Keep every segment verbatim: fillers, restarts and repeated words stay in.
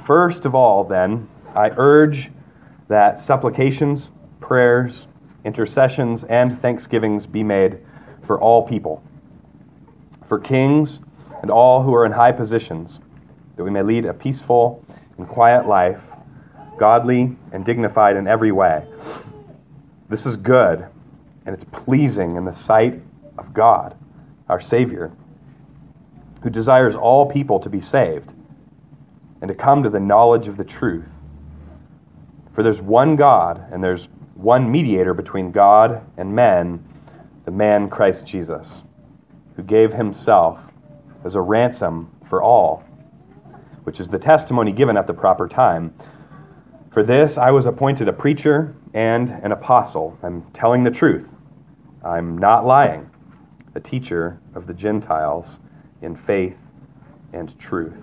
First of all, then, I urge that supplications, prayers, intercessions, and thanksgivings be made for all people, for kings and all who are in high positions, that we may lead a peaceful and quiet life, godly and dignified in every way. This is good, and it's pleasing in the sight of God, our Savior, who desires all people to be saved and to come to the knowledge of the truth. For there's one God, and there's one mediator between God and men, the man Christ Jesus, who gave himself as a ransom for all, which is the testimony given at the proper time. For this I was appointed a preacher and an apostle. I'm telling the truth. I'm not lying. A teacher of the Gentiles in faith and truth.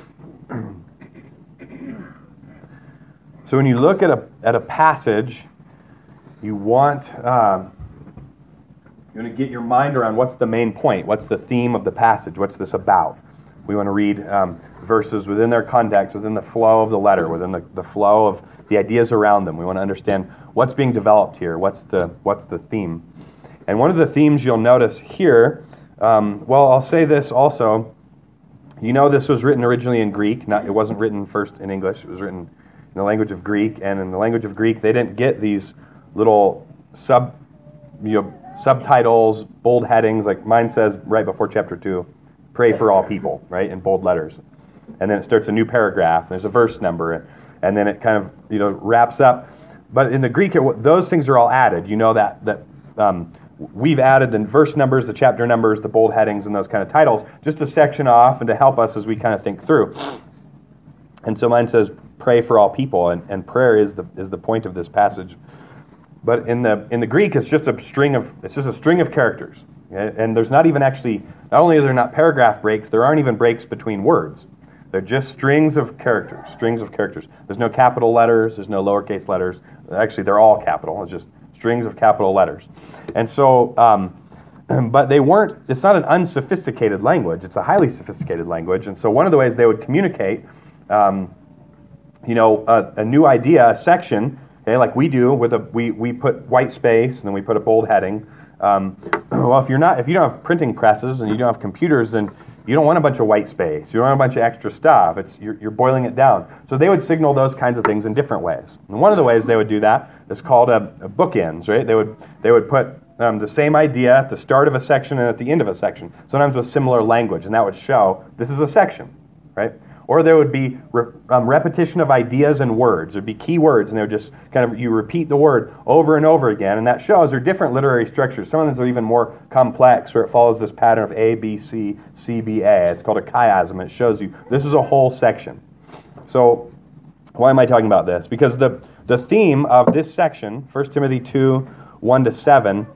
So when you look at a at a passage, you want um, you want to get your mind around what's the main point, what's the theme of the passage, what's this about. We want to read um, verses within their context, within the flow of the letter, within the, the flow of the ideas around them. We want to understand what's being developed here, what's the what's the theme. And one of the themes you'll notice here, um, well, I'll say this also. You know this was written originally in Greek. Not, it wasn't written first in English. It was written in the language of Greek. And in the language of Greek, they didn't get these little sub, you know, subtitles, bold headings. Like mine says right before chapter two, pray for all people, right, in bold letters. And then it starts a new paragraph. There's a verse number. And then it kind of, you know, wraps up. But in the Greek, it, those things are all added. You know that that um, we've added the verse numbers, the chapter numbers, the bold headings, and those kind of titles, just to section off and to help us as we kind of think through. And so mine says, pray for all people, and, and prayer is the is the point of this passage. But in the in the Greek, it's just a string of it's just a string of characters, okay? And there's not even actually not only are there not paragraph breaks, there aren't even breaks between words. They're just strings of characters, strings of characters. There's no capital letters, there's no lowercase letters. Actually, they're all capital. It's just strings of capital letters. And so, um, but they weren't, it's not an unsophisticated language. It's a highly sophisticated language. And so one of the ways they would communicate, um, you know, a, a new idea, a section, okay, like we do with a, we, we put white space and then we put a bold heading. Um, well, if you're not, if you don't have printing presses and you don't have computers, then you don't want a bunch of white space. You don't want a bunch of extra stuff. It's you're, you're boiling it down. So they would signal those kinds of things in different ways. And one of the ways they would do that is called a, a bookends, right? They would they would put um, the same idea at the start of a section and at the end of a section, sometimes with similar language, and that would show this is a section, right? Or there would be re, um, repetition of ideas and words. There'd be key words, and they would just kind of, you repeat the word over and over again, and that shows there are different literary structures. Some of them are even more complex, where it follows this pattern of A, B, C, C, B, A. It's called a chiasm. It shows you this is a whole section. So why am I talking about this? Because the, the theme of this section, First Timothy two, one to seven,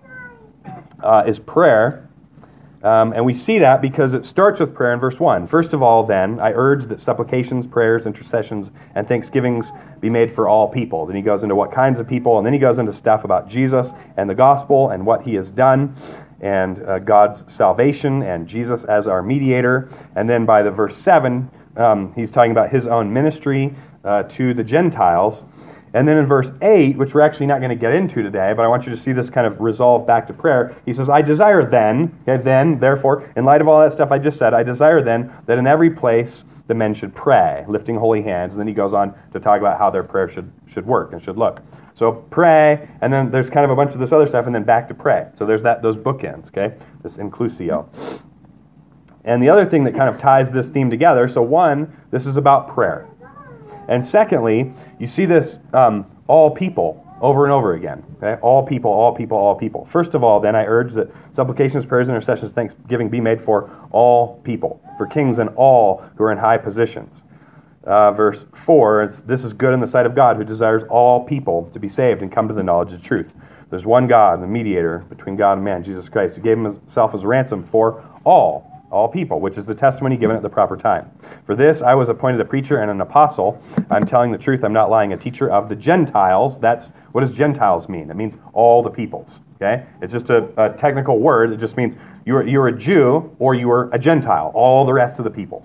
uh, is prayer. Um, and we see that because it starts with prayer in verse one. First of all, then, I urge that supplications, prayers, intercessions, and thanksgivings be made for all people. Then he goes into what kinds of people, and then he goes into stuff about Jesus and the gospel and what he has done, and uh, God's salvation and Jesus as our mediator. And then by the verse seven, um, he's talking about his own ministry uh, to the Gentiles. And then in verse eight, which we're actually not going to get into today, but I want you to see this kind of resolve back to prayer. He says, I desire then, okay, then, therefore, in light of all that stuff I just said, I desire then that in every place the men should pray, lifting holy hands. And then he goes on to talk about how their prayer should, should work and should look. So pray, and then there's kind of a bunch of this other stuff, and then back to pray. So there's that those bookends, okay, this inclusio. And the other thing that kind of ties this theme together, so one, this is about prayer. And secondly, you see this um, all people over and over again. Okay? All people, all people, all people. First of all, then, I urge that supplications, prayers, intercessions, thanksgiving be made for all people, for kings and all who are in high positions. Uh, verse four, it's, this is good in the sight of God, who desires all people to be saved and come to the knowledge of truth. There's one God, the mediator between God and man, Jesus Christ, who gave himself as ransom for all. all people, which is the testimony given at the proper time. For this I was appointed a preacher and an apostle. I'm telling the truth, I'm not lying, a teacher of the Gentiles. That's, what does Gentiles mean? It means all the peoples, okay? It's just a, a technical word. It just means you're, you're a Jew or you're a Gentile, all the rest of the peoples,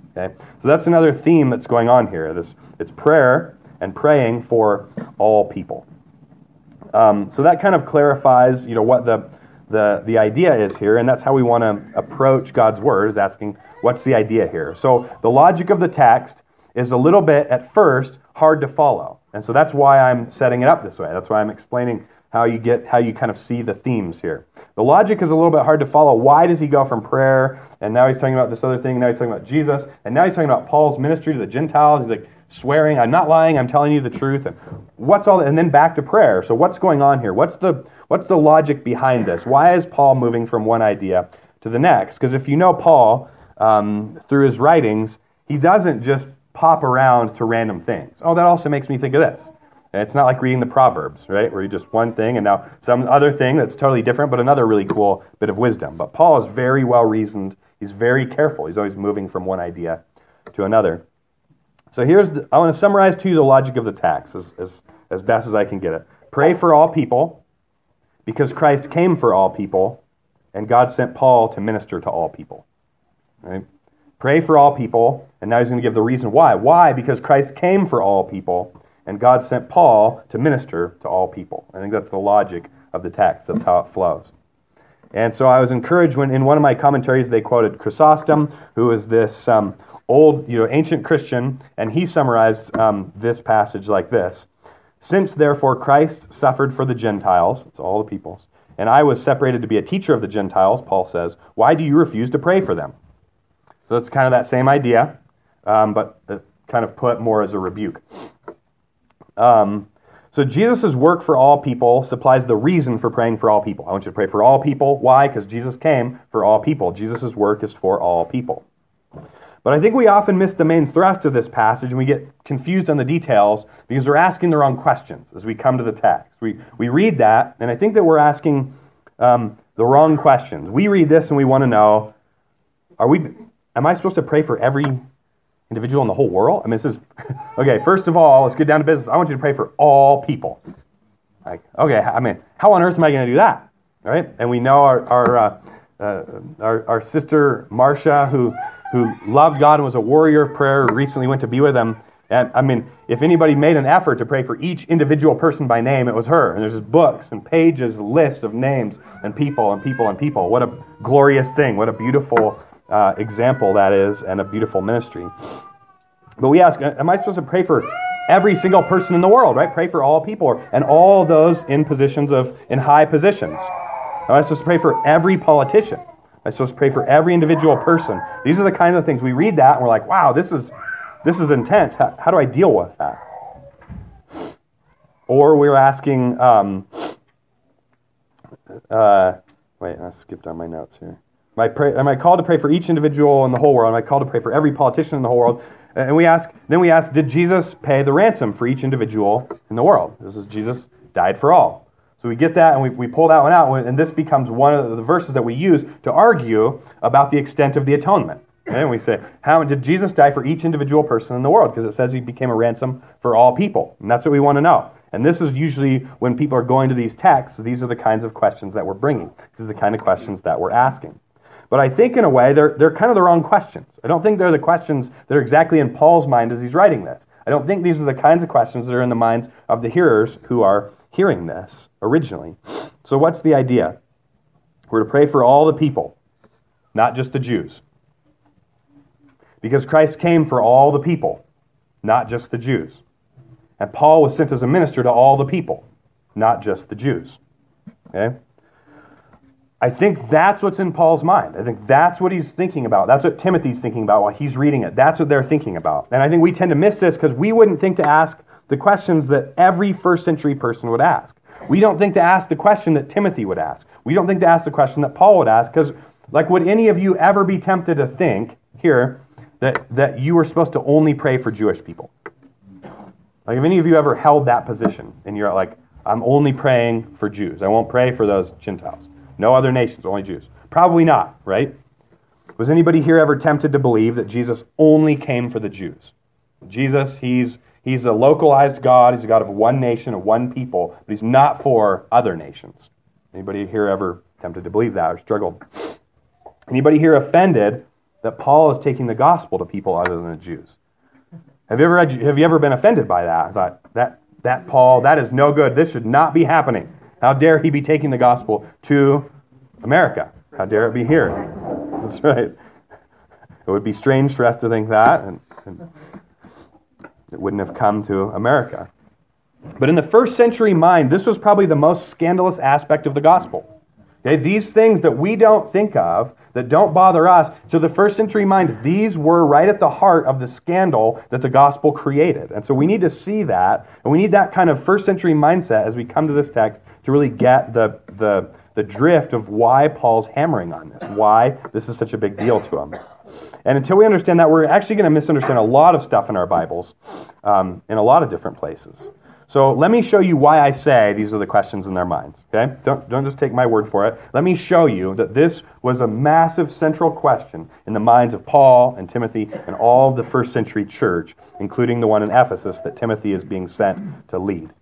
Okay? So that's another theme that's going on here. This it's prayer and praying for all people. Um, so that kind of clarifies, you know, what the, the the idea is here, and that's how we want to approach God's word, is asking, what's the idea here? So the logic of the text is a little bit, at first, hard to follow. And so that's why I'm setting it up this way. That's why I'm explaining how you get, how you kind of see the themes here. The logic is a little bit hard to follow. Why does he go from prayer, and now he's talking about this other thing, now he's talking about Jesus, and now he's talking about Paul's ministry to the Gentiles. He's like swearing, I'm not lying, I'm telling you the truth. And what's all that? And then back to prayer. So what's going on here? What's the what's the logic behind this? Why is Paul moving from one idea to the next? Because if you know Paul, um, through his writings, he doesn't just pop around to random things. Oh, that also makes me think of this. And it's not like reading the Proverbs, right? Where you just one thing and now some other thing that's totally different, but another really cool bit of wisdom. But Paul is very well reasoned. He's very careful. He's always moving from one idea to another. So here's, the, I want to summarize to you the logic of the text as, as, as best as I can get it. Pray for all people, because Christ came for all people, and God sent Paul to minister to all people. Right? Pray for all people, and now he's going to give the reason why. Why? Because Christ came for all people, and God sent Paul to minister to all people. I think that's the logic of the text. That's how it flows. And so I was encouraged when in one of my commentaries they quoted Chrysostom, who is this um, old, you know, ancient Christian, and he summarized um, this passage like this. Since, therefore, Christ suffered for the Gentiles, it's all the peoples, and I was separated to be a teacher of the Gentiles, Paul says, why do you refuse to pray for them? So it's kind of that same idea, um, but uh, kind of put more as a rebuke. Um, so Jesus' work for all people supplies the reason for praying for all people. I want you to pray for all people. Why? Because Jesus came for all people. Jesus' work is for all people. But I think we often miss the main thrust of this passage, and we get confused on the details because we're asking the wrong questions as we come to the text. We we read that, and I think that we're asking um, the wrong questions. We read this and we want to know, are we? Am I supposed to pray for every individual in the whole world? I mean, this is, okay, first of all, let's get down to business. I want you to pray for all people. Like, okay, I mean, how on earth am I going to do that? All right? And we know our our, uh, uh, our, our sister Marcia, who who loved God and was a warrior of prayer, who recently went to be with him. And I mean, if anybody made an effort to pray for each individual person by name, it was her. And there's just books and pages, lists of names and people and people and people. What a glorious thing. What a beautiful uh, example that is, and a beautiful ministry. But we ask, am I supposed to pray for every single person in the world, right? Pray for all people and all those in positions of, in high positions. Am I supposed to pray for every politician? Am I supposed to pray for every individual person? These are the kinds of things we read that and we're like, wow, this is this is intense. How, how do I deal with that? Or we're asking, um, uh, wait, I skipped on my notes here. Am I, pray, am I called to pray for each individual in the whole world? Am I called to pray for every politician in the whole world? And we ask, then we ask, did Jesus pay the ransom for each individual in the world? This is Jesus died for all. So we get that and we, we pull that one out, and this becomes one of the verses that we use to argue about the extent of the atonement. Okay? And we say, how did Jesus die for each individual person in the world? Because it says he became a ransom for all people. And that's what we want to know. And this is usually when people are going to these texts, these are the kinds of questions that we're bringing. This is the kind of questions that we're asking. But I think in a way, they're, they're kind of the wrong questions. I don't think they're the questions that are exactly in Paul's mind as he's writing this. I don't think these are the kinds of questions that are in the minds of the hearers who are hearing this originally. So what's the idea? We're to pray for all the people, not just the Jews. Because Christ came for all the people, not just the Jews. And Paul was sent as a minister to all the people, not just the Jews. Okay? I think that's what's in Paul's mind. I think that's what he's thinking about. That's what Timothy's thinking about while he's reading it. That's what they're thinking about. And I think we tend to miss this because we wouldn't think to ask the questions that every first century person would ask. We don't think to ask the question that Timothy would ask. We don't think to ask the question that Paul would ask because, like, would any of you ever be tempted to think here that, that you were supposed to only pray for Jewish people? Like, have any of you ever held that position and you're like, I'm only praying for Jews. I won't pray for those Gentiles. No other nations, only Jews. Probably not, right? Was anybody here ever tempted to believe that Jesus only came for the Jews? Jesus, he's he's a localized God. He's a God of one nation, of one people, but he's not for other nations. Anybody here ever tempted to believe that or struggled? Anybody here offended that Paul is taking the gospel to people other than the Jews. Have you ever had, have you ever been offended by that? I thought, that, that Paul, that is no good. This should not be happening. How dare he be taking the gospel to America? How dare it be here? That's right. It would be strange for us to think that, and, and it wouldn't have come to America. But in the first century mind, this was probably the most scandalous aspect of the gospel. Okay, these things that we don't think of, that don't bother us, to the first century mind, these were right at the heart of the scandal that the gospel created. And so we need to see that, and we need that kind of first century mindset as we come to this text to really get the, the, the drift of why Paul's hammering on this, why this is such a big deal to him. And until we understand that, we're actually going to misunderstand a lot of stuff in our Bibles um, in a lot of different places. So let me show you why I say these are the questions in their minds, okay? Don't, don't just take my word for it. Let me show you that this was a massive central question in the minds of Paul and Timothy and all of the first century church, including the one in Ephesus that Timothy is being sent to lead.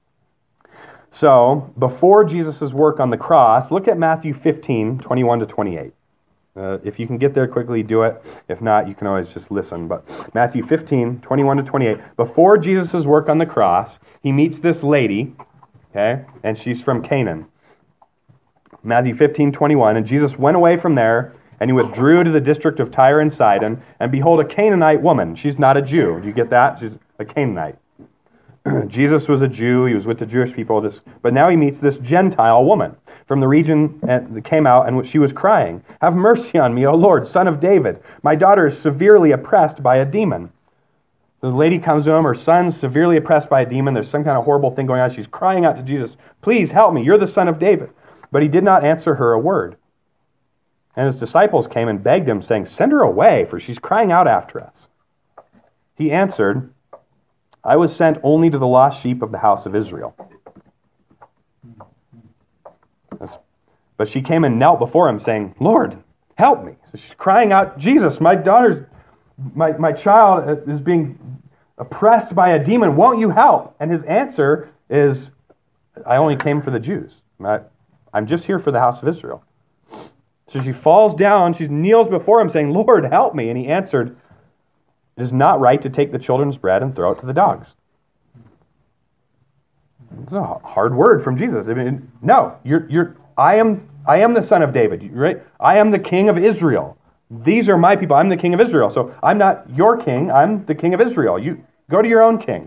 So, before Jesus' work on the cross, look at Matthew fifteen, twenty-one to twenty-eight. Uh, if you can get there quickly, do it. If not, you can always just listen. But Matthew fifteen, twenty-one to twenty-eight. Before Jesus' work on the cross, he meets this lady, okay, and she's from Canaan. Matthew fifteen, twenty-one. And Jesus went away from there, and he withdrew to the district of Tyre and Sidon, and behold, a Canaanite woman. She's not a Jew. Do you get that? She's a Canaanite. Jesus was a Jew. He was with the Jewish people. This, but now he meets this Gentile woman from the region that came out, and she was crying, "Have mercy on me, O Lord, Son of David. My daughter is severely oppressed by a demon." The lady comes to him. Her son's severely oppressed by a demon. There's some kind of horrible thing going on. She's crying out to Jesus, "Please help me. You're the Son of David." But he did not answer her a word. And his disciples came and begged him, saying, "Send her away, for she's crying out after us." He answered, "I was sent only to the lost sheep of the house of Israel." But she came and knelt before him, saying, "Lord, help me." So she's crying out, "Jesus, my daughter's, my, my child is being oppressed by a demon. Won't you help?" And his answer is, "I only came for the Jews. I, I'm just here for the house of Israel." So she falls down, she kneels before him, saying, "Lord, help me." And he answered, "It is not right to take the children's bread and throw it to the dogs." It's a hard word from Jesus. I mean, no, you're, you're, I am, I am the Son of David, right? I am the King of Israel. These are my people. I'm the King of Israel. So I'm not your king. I'm the King of Israel. You go to your own king.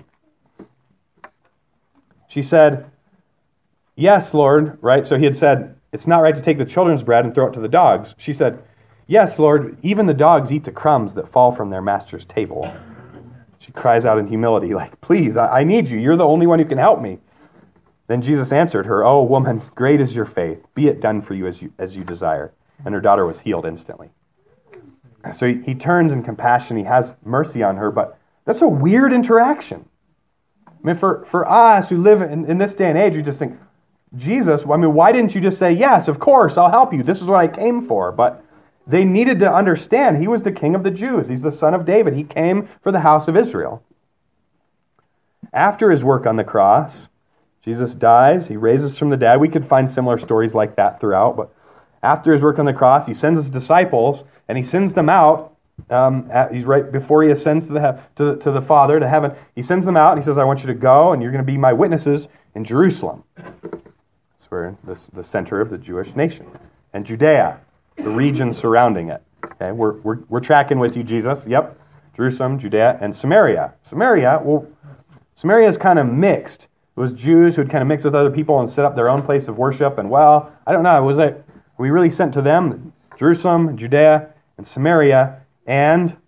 She said, "Yes, Lord," right? So he had said, "It's not right to take the children's bread and throw it to the dogs." She said, "Yes, Lord, even the dogs eat the crumbs that fall from their master's table." She cries out in humility, like, "Please, I, I need you. You're the only one who can help me." Then Jesus answered her, "Oh, woman, great is your faith. Be it done for you as you as you desire." And her daughter was healed instantly. So he, he turns in compassion. He has mercy on her, but that's a weird interaction. I mean, for, for us who live in, in this day and age, we just think, Jesus, I mean, why didn't you just say, "Yes, of course, I'll help you. This is what I came for." But they needed to understand he was the King of the Jews. He's the Son of David. He came for the house of Israel. After his work on the cross, Jesus dies. He raises from the dead. We could find similar stories like that throughout. But after his work on the cross, he sends his disciples, and he sends them out. Um, at, he's right before he ascends to the, to, to the Father, to heaven. He sends them out, and he says, "I want you to go, and you're going to be my witnesses in Jerusalem." That's where this, the center of the Jewish nation. And Judea, the region surrounding it. Okay, we're, we're, we're tracking with you, Jesus. Yep, Jerusalem, Judea, and Samaria. Samaria, well, Samaria is kind of mixed. It was Jews who had kind of mixed with other people and set up their own place of worship. And, well, I don't know, was it, were we really sent to them? Jerusalem, Judea, and Samaria, and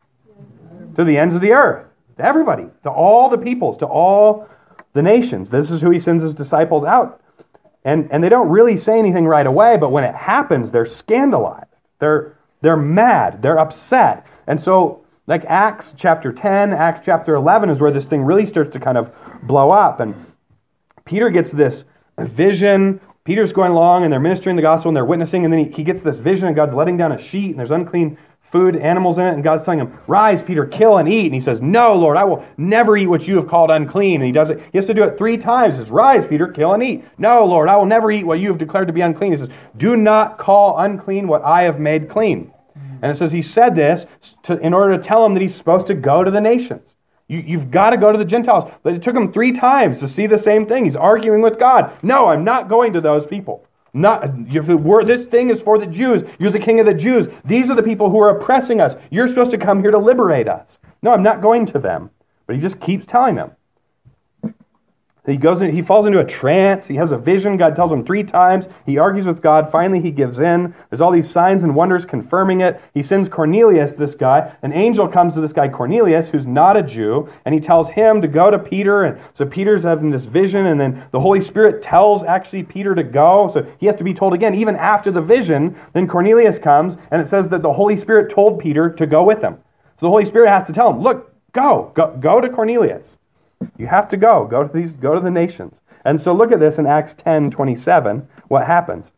to the ends of the earth. To everybody, to all the peoples, to all the nations. This is who he sends his disciples out. And, and they don't really say anything right away, but when it happens, they're scandalized. They're, they're mad. They're upset. And so, like Acts chapter ten, Acts chapter eleven is where this thing really starts to kind of blow up. And Peter gets this vision. Peter's going along, and they're ministering the gospel, and they're witnessing, and then he, he gets this vision, and God's letting down a sheet, and there's unclean food, animals in it, and God's telling him, "Rise, Peter, kill and eat." And he says, "No, Lord, I will never eat what you have called unclean." And he does it. He has to do it three times. He says, "Rise, Peter, kill and eat." "No, Lord, I will never eat what you have declared to be unclean." He says, "Do not call unclean what I have made clean." And it says he said this to, in order to tell them that he's supposed to go to the nations. You, you've got to go to the Gentiles. But it took him three times to see the same thing. He's arguing with God. No, I'm not going to those people. Not, if it were, this thing is for the Jews. You're the king of the Jews. These are the people who are oppressing us. You're supposed to come here to liberate us. No, I'm not going to them. But he just keeps telling them. He goes in, he falls into a trance. He has a vision. God tells him three times. He argues with God. Finally, he gives in. There's all these signs and wonders confirming it. He sends Cornelius, this guy. An angel comes to this guy, Cornelius, who's not a Jew, and he tells him to go to Peter. And so Peter's having this vision, and then the Holy Spirit tells actually Peter to go. So he has to be told again, even after the vision. Then Cornelius comes, and it says that the Holy Spirit told Peter to go with him. So the Holy Spirit has to tell him, look, go, go, go to Cornelius. You have to go. Go to these. Go to the nations. And so look at this in Acts ten twenty-seven. What happens?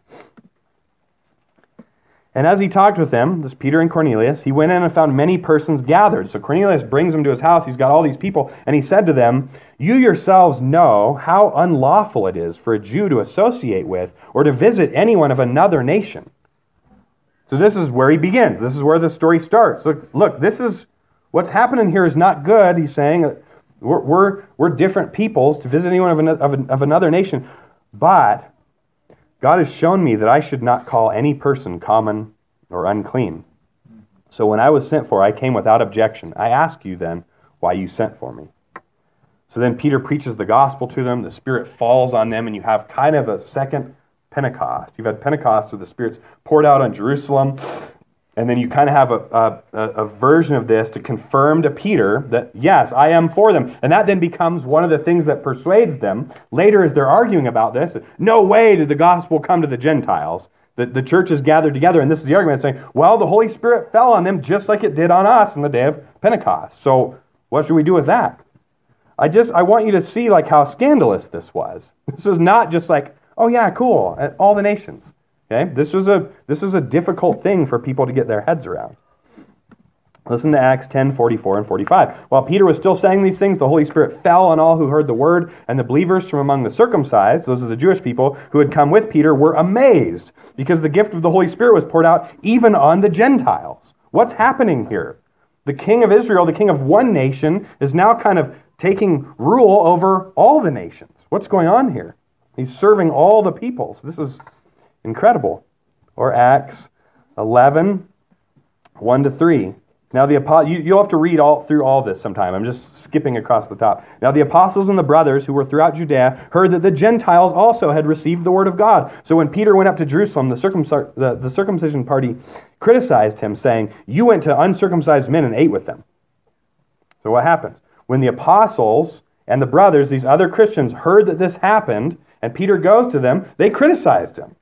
And as he talked with them, this Peter and Cornelius, he went in and found many persons gathered. So Cornelius brings them to his house. He's got all these people. And he said to them, you yourselves know how unlawful it is for a Jew to associate with or to visit anyone of another nation. So this is where he begins. This is where the story starts. Look, look, this is what's happening here is not good. He's saying, We're, we're, we're different peoples to visit anyone of, an, of, an, of another nation, but God has shown me that I should not call any person common or unclean. So when I was sent for, I came without objection. I ask you then why you sent for me. So then Peter preaches the gospel to them. The Spirit falls on them, and you have kind of a second Pentecost. You've had Pentecost where the Spirit's poured out on Jerusalem. And then you kind of have a, a, a version of this to confirm to Peter that, yes, I am for them. And that then becomes one of the things that persuades them. Later, as they're arguing about this, no way did the gospel come to the Gentiles. The, the church is gathered together, and this is the argument saying, well, the Holy Spirit fell on them just like it did on us on the day of Pentecost. So what should we do with that? I just, I want you to see like how scandalous this was. This was not just like, oh yeah, cool, all the nations. Okay, this was a this was a difficult thing for people to get their heads around. Listen to Acts ten, forty-four and forty-five. While Peter was still saying these things, the Holy Spirit fell on all who heard the word, and the believers from among the circumcised, those are the Jewish people who had come with Peter, were amazed because the gift of the Holy Spirit was poured out even on the Gentiles. What's happening here? The king of Israel, the king of one nation, is now kind of taking rule over all the nations. What's going on here? He's serving all the peoples. This is incredible. Or Acts eleven, one to three. Now the you, you'll have to read all through all this sometime. I'm just skipping across the top. Now the apostles and the brothers who were throughout Judea heard that the Gentiles also had received the word of God. So when Peter went up to Jerusalem, the, circumc- the, the circumcision party criticized him, saying, you went to uncircumcised men and ate with them. So what happens? When the apostles and the brothers, these other Christians, heard that this happened, and Peter goes to them, they criticized him.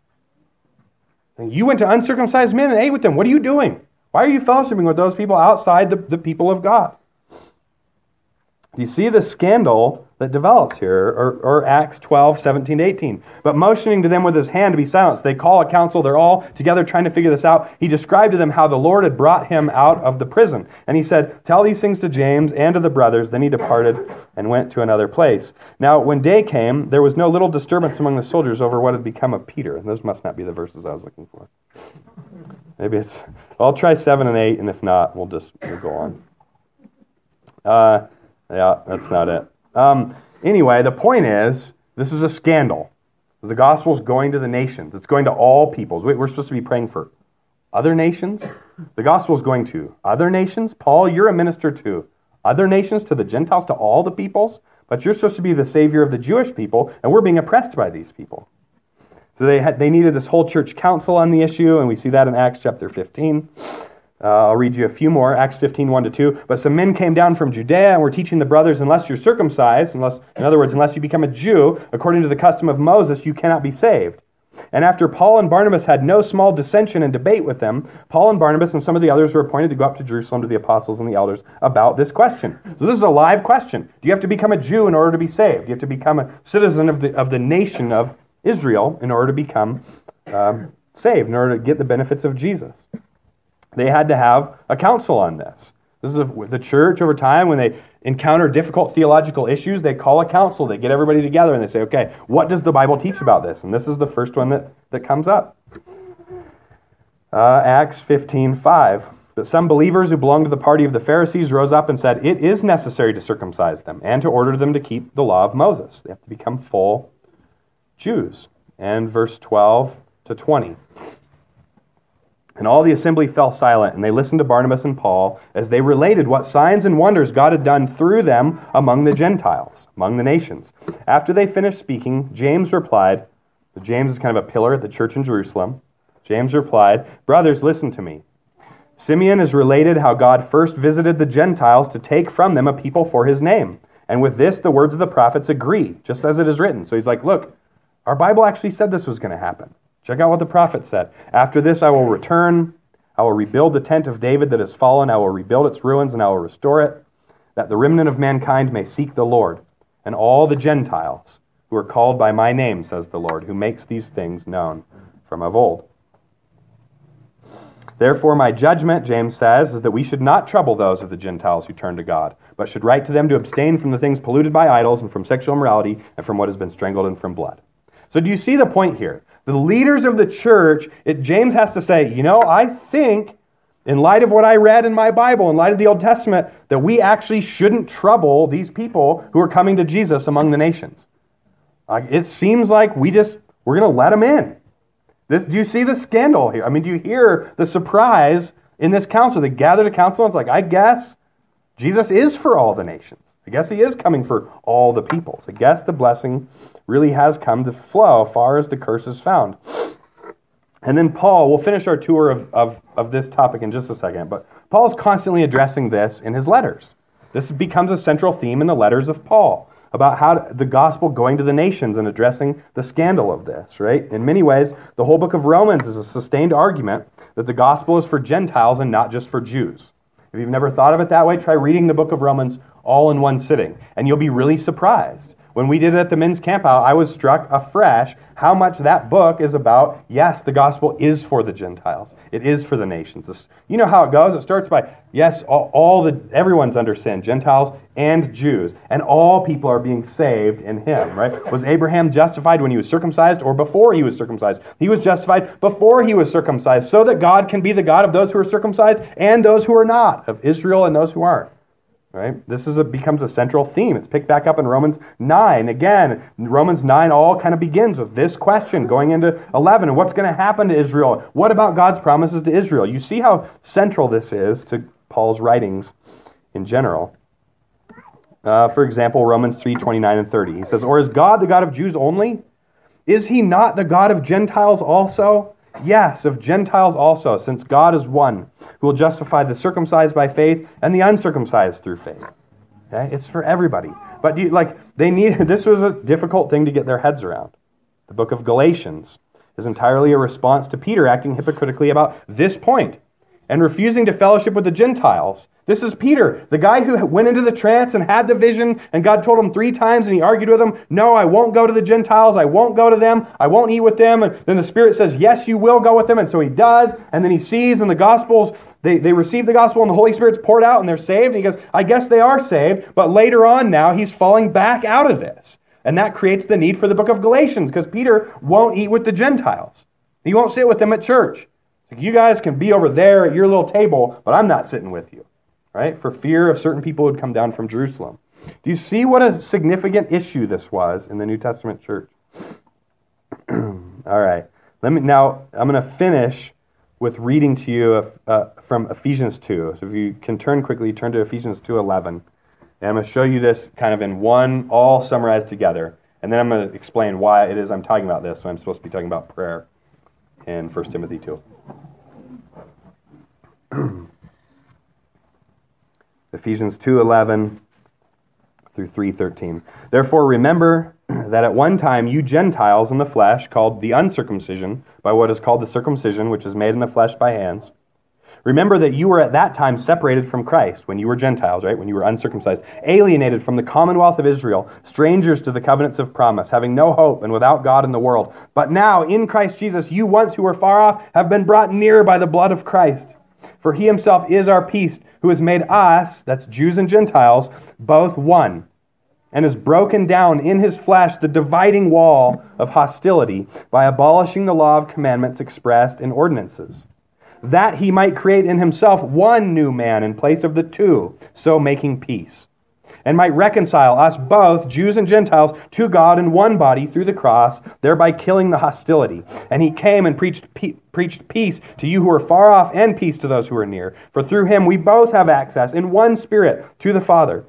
You went to uncircumcised men and ate with them. What are you doing? Why are you fellowshipping with those people outside the, the people of God? Do you see the scandal that develops here? Or, or Acts twelve, seventeen to eighteen. But motioning to them with his hand to be silenced, they call a council. They're all together trying to figure this out. He described to them how the Lord had brought him out of the prison. And he said, tell these things to James and to the brothers. Then he departed and went to another place. Now, when day came, there was no little disturbance among the soldiers over what had become of Peter. And those must not be the verses I was looking for. Maybe it's... I'll try seven and eight, and if not, we'll just we'll go on. Uh... Yeah, that's not it. Um, anyway, the point is, this is a scandal. The gospel is going to the nations. It's going to all peoples. We're supposed to be praying for other nations. The gospel is going to other nations. Paul, you're a minister to other nations, to the Gentiles, to all the peoples. But you're supposed to be the savior of the Jewish people, and we're being oppressed by these people. So they had, they needed this whole church council on the issue, and we see that in Acts chapter fifteen. Uh, I'll read you a few more. Acts fifteen, one to two. But some men came down from Judea and were teaching the brothers, unless you're circumcised, unless, in other words, unless you become a Jew, according to the custom of Moses, you cannot be saved. And after Paul and Barnabas had no small dissension and debate with them, Paul and Barnabas and some of the others were appointed to go up to Jerusalem to the apostles and the elders about this question. So this is a live question. Do you have to become a Jew in order to be saved? Do you have to become a citizen of the, of the nation of Israel in order to become um, saved, in order to get the benefits of Jesus? They had to have a council on this. This is a, the church over time, when they encounter difficult theological issues, they call a council. They get everybody together and they say, okay, what does the Bible teach about this? And this is the first one that, that comes up. Uh, Acts fifteen five. But some believers who belonged to the party of the Pharisees rose up and said, it is necessary to circumcise them and to order them to keep the law of Moses. They have to become full Jews. And verse twelve to twenty. And all the assembly fell silent, and they listened to Barnabas and Paul as they related what signs and wonders God had done through them among the Gentiles, among the nations. After they finished speaking, James replied, James is kind of a pillar at the church in Jerusalem. James replied, brothers, listen to me. Simeon has related how God first visited the Gentiles to take from them a people for his name. And with this, the words of the prophets agree, just as it is written. So he's like, look, our Bible actually said this was going to happen. Check out what the prophet said. After this, I will return. I will rebuild the tent of David that has fallen. I will rebuild its ruins, and I will restore it, that the remnant of mankind may seek the Lord, and all the Gentiles who are called by my name, says the Lord, who makes these things known from of old. Therefore, my judgment, James says, is that we should not trouble those of the Gentiles who turn to God, but should write to them to abstain from the things polluted by idols and from sexual immorality and from what has been strangled and from blood. So do you see the point here? The leaders of the church, it, James has to say, you know, I think, in light of what I read in my Bible, in light of the Old Testament, that we actually shouldn't trouble these people who are coming to Jesus among the nations. Uh, it seems like we just, we're going to let them in. This, do you see the scandal here? I mean, do you hear the surprise in this council? They gather to council, and it's like, I guess Jesus is for all the nations. I guess he is coming for all the peoples. I guess the blessing really has come to flow far as the curse is found. And then Paul, we'll finish our tour of, of, of this topic in just a second, but Paul's constantly addressing this in his letters. This becomes a central theme in the letters of Paul, about how to, the gospel going to the nations and addressing the scandal of this, right? In many ways, the whole book of Romans is a sustained argument that the gospel is for Gentiles and not just for Jews. If you've never thought of it that way, try reading the book of Romans all in one sitting, and you'll be really surprised. When we did it at the men's camp out, I was struck afresh how much that book is about, yes, the gospel is for the Gentiles. It is for the nations. This, you know how it goes? It starts by, yes, all, all the everyone's under sin, Gentiles and Jews, and all people are being saved in him, right? Was Abraham justified when he was circumcised or before he was circumcised? He was justified before he was circumcised, so that God can be the God of those who are circumcised and those who are not, of Israel and those who aren't. Right? This is a, becomes a central theme. It's picked back up in Romans nine. Again, Romans nine all kind of begins with this question going into eleven. And what's going to happen to Israel? What about God's promises to Israel? You see how central this is to Paul's writings in general. Uh, for example, Romans three twenty-nine and thirty. He says, or is God the God of Jews only? Is he not the God of Gentiles also? Yes, of Gentiles also, since God is one, who will justify the circumcised by faith and the uncircumcised through faith. Okay? It's for everybody. But you, like they need this was a difficult thing to get their heads around. The book of Galatians is entirely a response to Peter acting hypocritically about this point and refusing to fellowship with the Gentiles. This is Peter, the guy who went into the trance and had the vision, and God told him three times, and he argued with him, no, I won't go to the Gentiles, I won't go to them, I won't eat with them. And then the Spirit says, yes, you will go with them, and so he does, and then he sees in the Gospels, they, they receive the Gospel, and the Holy Spirit's poured out, and they're saved, and he goes, I guess they are saved, but later on now, he's falling back out of this. And that creates the need for the book of Galatians, because Peter won't eat with the Gentiles. He won't sit with them at church. You guys can be over there at your little table, but I'm not sitting with you, right? For fear of certain people who would come down from Jerusalem. Do you see what a significant issue this was in the New Testament church? All right. Let me now. I'm going to finish with reading to you uh, from Ephesians two. So if you can turn quickly, turn to Ephesians two eleven, and I'm going to show you this kind of in one, all summarized together, and then I'm going to explain why it is I'm talking about this. When I'm supposed to be talking about prayer in First Timothy two. Ephesians two eleven through three thirteen. Therefore remember that at one time you Gentiles in the flesh, called the uncircumcision by what is called the circumcision, which is made in the flesh by hands. Remember that you were at that time separated from Christ when you were Gentiles, right? When you were uncircumcised, alienated from the commonwealth of Israel, strangers to the covenants of promise, having no hope and without God in the world. But now in Christ Jesus, you once who were far off have been brought near by the blood of Christ. For he himself is our peace, who has made us, that's Jews and Gentiles, both one, and has broken down in his flesh the dividing wall of hostility by abolishing the law of commandments expressed in ordinances, that he might create in himself one new man in place of the two, so making peace, and might reconcile us both, Jews and Gentiles, to God in one body through the cross, thereby killing the hostility. And he came and preached pe- preached peace to you who are far off and peace to those who are near. For through him we both have access in one Spirit to the Father.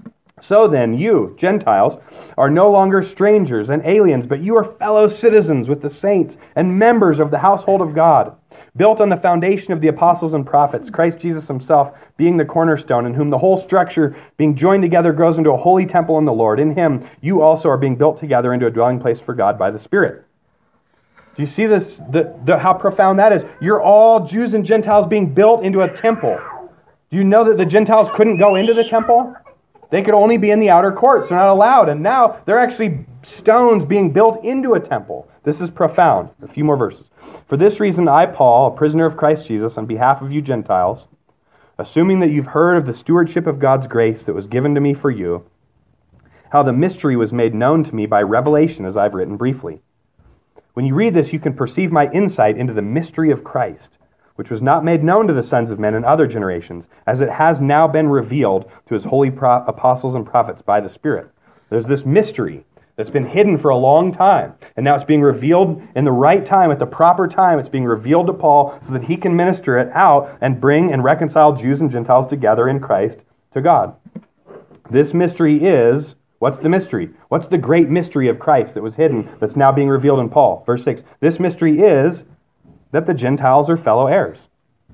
So then, you, Gentiles, are no longer strangers and aliens, but you are fellow citizens with the saints and members of the household of God, built on the foundation of the apostles and prophets, Christ Jesus himself being the cornerstone, in whom the whole structure, being joined together, grows into a holy temple in the Lord. In him, you also are being built together into a dwelling place for God by the Spirit. Do you see this? The, the, how profound that is? You're all Jews and Gentiles being built into a temple. Do you know that the Gentiles couldn't go into the temple? They could only be in the outer courts. They're not allowed. And now they're actually stones being built into a temple. This is profound. A few more verses. For this reason, I, Paul, a prisoner of Christ Jesus, on behalf of you Gentiles, assuming that you've heard of the stewardship of God's grace that was given to me for you, how the mystery was made known to me by revelation, as I've written briefly. When you read this, you can perceive my insight into the mystery of Christ, which was not made known to the sons of men in other generations, as it has now been revealed to his holy pro- apostles and prophets by the Spirit. There's this mystery that's been hidden for a long time, and now it's being revealed in the right time, at the proper time. It's being revealed to Paul so that he can minister it out and bring and reconcile Jews and Gentiles together in Christ to God. This mystery is, what's the mystery? What's the great mystery of Christ that was hidden that's now being revealed in Paul? Verse six, this mystery is that the Gentiles are fellow heirs,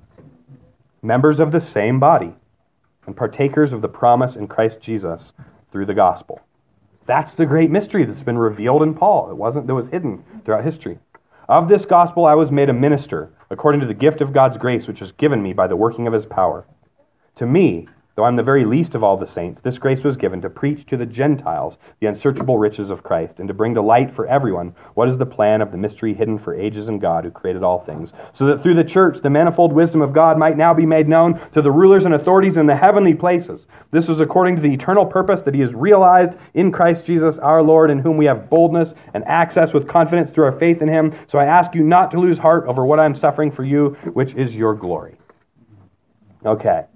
members of the same body, and partakers of the promise in Christ Jesus through the gospel. That's the great mystery that's been revealed in Paul. It wasn't that was hidden throughout history. Of this gospel I was made a minister, according to the gift of God's grace, which is given me by the working of his power. To me, though I'm the very least of all the saints, this grace was given to preach to the Gentiles the unsearchable riches of Christ, and to bring to light for everyone what is the plan of the mystery hidden for ages in God who created all things, so that through the church the manifold wisdom of God might now be made known to the rulers and authorities in the heavenly places. This was according to the eternal purpose that he has realized in Christ Jesus our Lord, in whom we have boldness and access with confidence through our faith in him. So I ask you not to lose heart over what I'm suffering for you, which is your glory. Okay.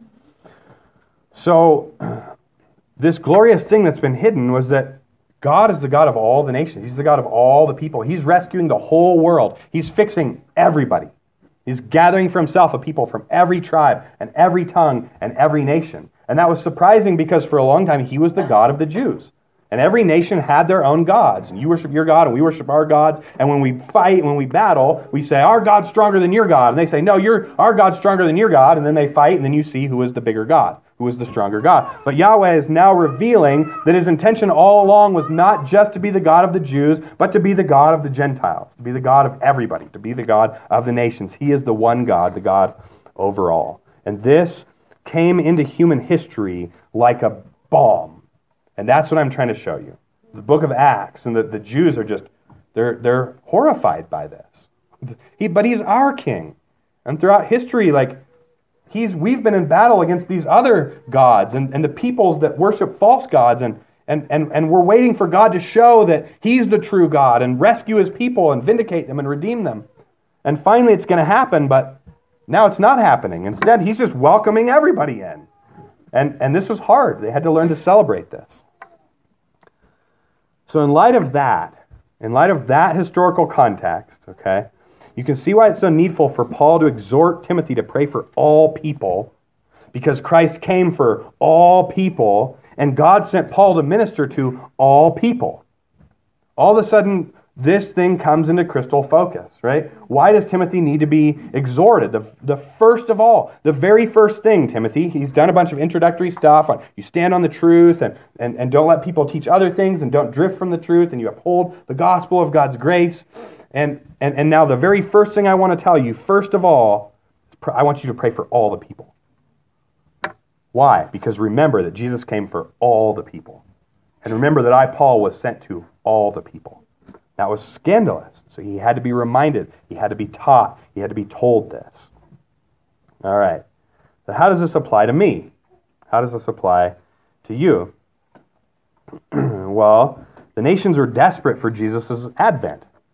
So, this glorious thing that's been hidden was that God is the God of all the nations. He's the God of all the people. He's rescuing the whole world. He's fixing everybody. He's gathering for himself a people from every tribe and every tongue and every nation. And that was surprising because for a long time he was the God of the Jews. And every nation had their own gods. And you worship your God and we worship our gods. And when we fight, when we battle, we say, our God's stronger than your God. And they say, no, your our God's stronger than your God. And then they fight, and then you see who is the bigger God, who is the stronger God. But Yahweh is now revealing that his intention all along was not just to be the God of the Jews, but to be the God of the Gentiles, to be the God of everybody, to be the God of the nations. He is the one God, the God over all. And this came into human history like a bomb. And that's what I'm trying to show you. The book of Acts, and the, the Jews are just, they're they're horrified by this. He, but he's our king. And throughout history, like, he's we've been in battle against these other gods and, and the peoples that worship false gods, and, and, and, and we're waiting for God to show that he's the true God and rescue his people and vindicate them and redeem them. And finally it's going to happen, but now it's not happening. Instead, he's just welcoming everybody in. And, and this was hard. They had to learn to celebrate this. So in light of that, in light of that historical context, okay, you can see why it's so needful for Paul to exhort Timothy to pray for all people, because Christ came for all people, and God sent Paul to minister to all people. All of a sudden, this thing comes into crystal focus, right? Why does Timothy need to be exhorted? The, the first of all, the very first thing, Timothy, he's done a bunch of introductory stuff on you stand on the truth and, and, and don't let people teach other things and don't drift from the truth, and you uphold the gospel of God's grace. And, and, and now the very first thing I want to tell you, first of all, I want you to pray for all the people. Why? Because remember that Jesus came for all the people. And remember that I, Paul, was sent to all the people. That was scandalous. So he had to be reminded. He had to be taught. He had to be told this. All right. So how does this apply to me? How does this apply to you? Well, the nations were desperate for Jesus' advent.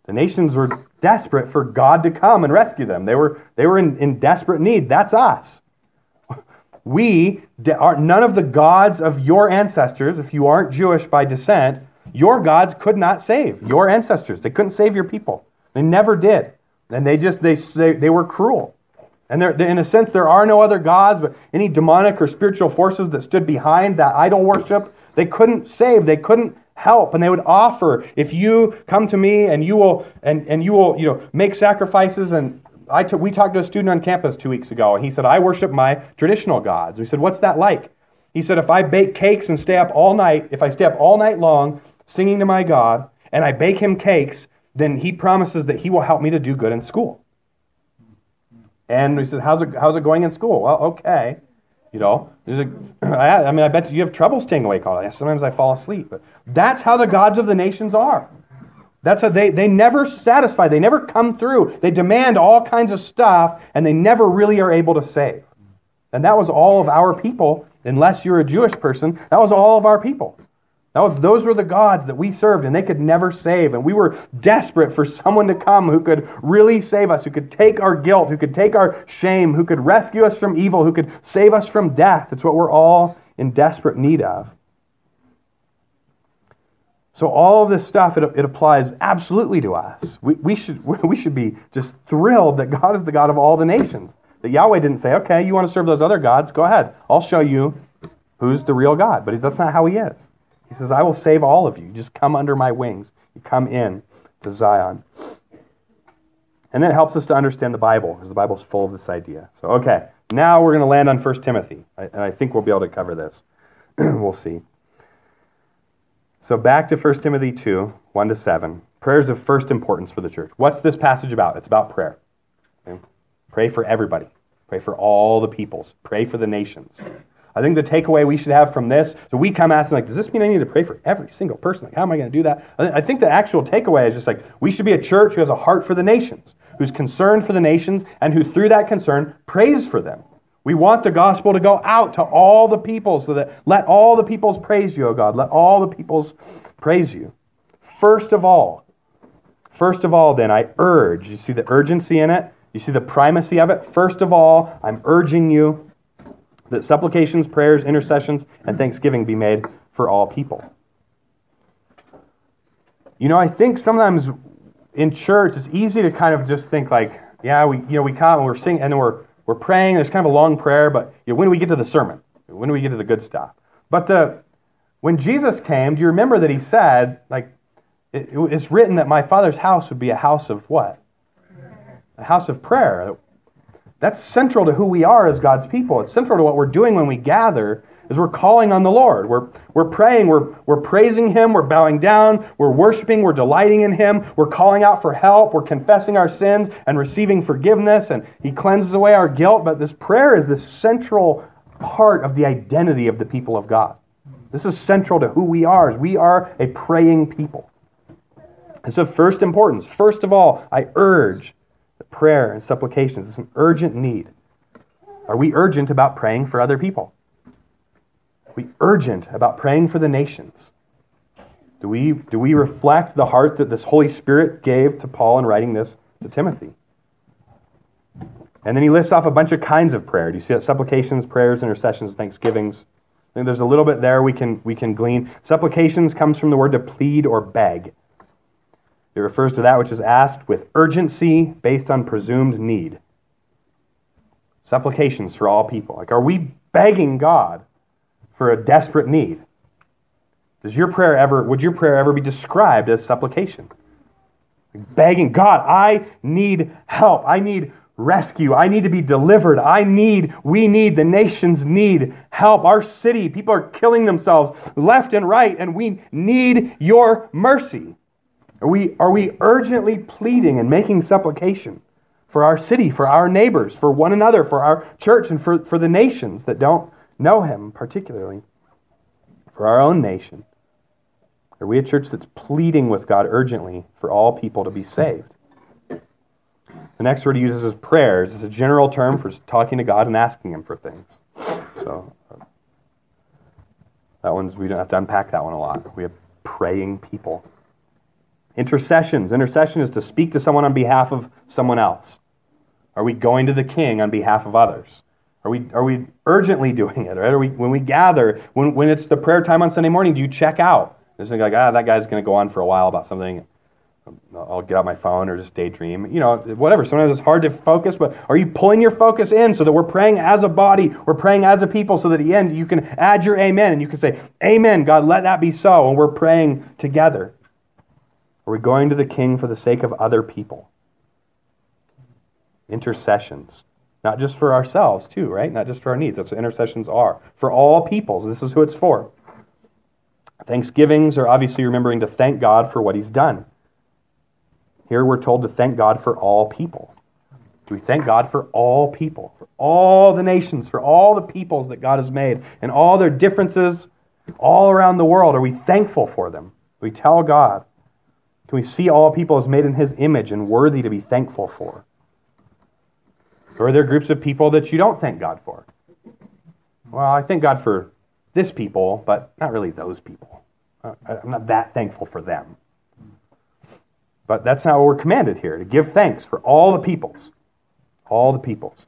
The nations were desperate for God to come and rescue them. They were, they were in, in desperate need. That's us. We are none of the gods of your ancestors, if you aren't Jewish by descent, your gods could not save your ancestors. They couldn't save your people. They never did. And they just, they, they, they were cruel. And there, in a sense, there are no other gods, but any demonic or spiritual forces that stood behind that idol worship, they couldn't save, they couldn't help. And they would offer, if you come to me and you will, and, and you will, you know, make sacrifices. And I t- we talked to a student on campus two weeks ago, and he said, I worship my traditional gods. We said, what's that like? He said, if I bake cakes and stay up all night, if I stay up all night long singing to my God, and I bake him cakes, then he promises that he will help me to do good in school. And we said, how's it, how's it going in school? Well, okay. You know, there's a, I, I mean, I bet you have trouble staying awake all night. Sometimes I fall asleep. But that's how the gods of the nations are. That's how they, they never satisfy. They never come through. They demand all kinds of stuff, and they never really are able to save. And that was all of our people, unless you're a Jewish person. That was all of our people. That was, those were the gods that we served, and they could never save. And we were desperate for someone to come who could really save us, who could take our guilt, who could take our shame, who could rescue us from evil, who could save us from death. It's what we're all in desperate need of. So all of this stuff, it, it applies absolutely to us. We, we, should, we should be just thrilled that God is the God of all the nations. That Yahweh didn't say, okay, you want to serve those other gods? Go ahead. I'll show you who's the real God. But that's not how he is. He says, I will save all of you. You just come under my wings. You come in to Zion. And then it helps us to understand the Bible, because the Bible is full of this idea. So, okay, now we're going to land on First Timothy. And I think we'll be able to cover this. We'll see. So back to First Timothy two, one to seven. Prayer is of first importance for the church. What's this passage about? It's about prayer. Okay? Pray for everybody. Pray for all the peoples. Pray for the nations. I think the takeaway we should have from this, so we come asking, like, does this mean I need to pray for every single person? Like, how am I going to do that? I think the actual takeaway is just like, we should be a church who has a heart for the nations, who's concerned for the nations, and who through that concern prays for them. We want the gospel to go out to all the people, so that let all the peoples praise you, O God. Let all the peoples praise you. First of all, first of all, then, I urge, you see the urgency in it? You see the primacy of it? First of all, I'm urging you that supplications, prayers, intercessions, and thanksgiving be made for all people. You know, I think sometimes in church, it's easy to kind of just think like, yeah, we, you know, we come and we're singing and we're we're praying. There's kind of a long prayer, but you know, when do we get to the sermon? When do we get to the good stuff? But the when Jesus came, do you remember that he said, like, it, it's written that my Father's house would be a house of what? A house of prayer. That's central to who we are as God's people. It's central to what we're doing when we gather, is we're calling on the Lord. We're, we're praying, we're, we're praising Him, we're bowing down, we're worshiping, we're delighting in Him, we're calling out for help, we're confessing our sins and receiving forgiveness, and He cleanses away our guilt. But this prayer is this central part of the identity of the people of God. This is central to who we are, as we are a praying people. It's of first importance. First of all, I urge prayer and supplications. It's an urgent need. Are we urgent about praying for other people? Are we urgent about praying for the nations? Do we, do we reflect the heart that this Holy Spirit gave to Paul in writing this to Timothy? And then he lists off a bunch of kinds of prayer. Do you see that? Supplications, prayers, intercessions, thanksgivings. I think there's a little bit there we can, we can glean. Supplications comes from the word to plead or beg. It refers to that which is asked with urgency based on presumed need. Supplications for all people. Like, are we begging God for a desperate need? Does your prayer ever, would your prayer ever be described as supplication? Like begging, God, I need help. I need rescue. I need to be delivered. I need, we need, the nations need help. Our city, people are killing themselves left and right, and we need your mercy. Are we, are we urgently pleading and making supplication for our city, for our neighbors, for one another, for our church, and for, for the nations that don't know Him particularly, for our own nation? Are we a church that's pleading with God urgently for all people to be saved? The next word he uses is prayers. It's a general term for talking to God and asking Him for things. So that one's, we don't have to unpack that one a lot. We have praying people. Intercessions. Intercession is to speak to someone on behalf of someone else. Are we going to the king on behalf of others? Are we are we urgently doing it? Right? Are we, when we gather, when, when it's the prayer time on Sunday morning, do you check out? Just think like, ah, that guy's going to go on for a while about something. I'll get out my phone or just daydream. You know, whatever. Sometimes it's hard to focus, but are you pulling your focus in so that we're praying as a body, we're praying as a people, so that at the end you can add your amen and you can say, amen, God, let that be so, and we're praying together. Are we going to the king for the sake of other people? Intercessions. Not just for ourselves, too, right? Not just for our needs. That's what intercessions are. For all peoples. This is who it's for. Thanksgivings are obviously remembering to thank God for what he's done. Here we're told to thank God for all people. Do we thank God for all people? For all the nations, for all the peoples that God has made, and all their differences all around the world. Are we thankful for them? Do we tell God? Can we see all people as made in his image and worthy to be thankful for? Or are there groups of people that you don't thank God for? Well, I thank God for this people, but not really those people. I'm not that thankful for them. But that's not what we're commanded here, to give thanks for all the peoples. All the peoples.